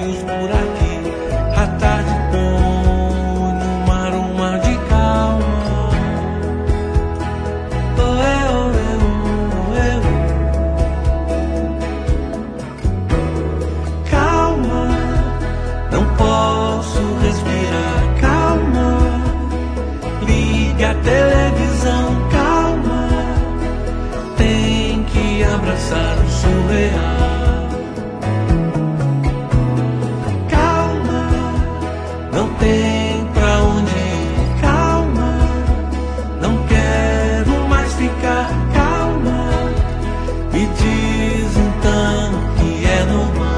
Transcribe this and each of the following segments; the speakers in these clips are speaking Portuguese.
sombrios por aqui. A tarde põe no mar um mar de calma. Calma, não posso respirar. Calma, liga a televisão. Calma, tem que abraçar o surreal. Calma, não tem pra onde ir. Calma, não quero mais ficar. Calma, me diz então que é normal.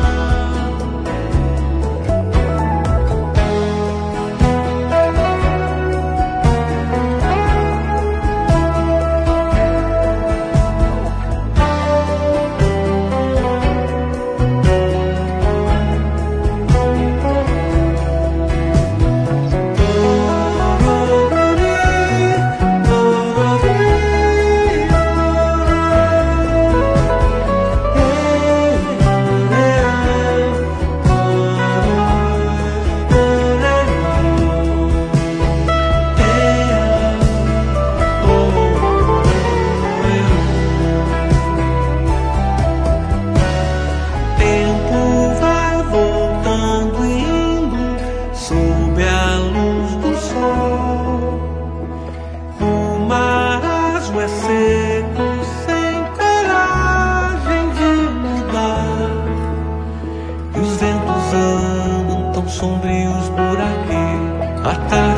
Sob a luz do sol, o mar azul é seco, sem coragem de mudar, e os ventos andam tão sombrios por aqui. A tarde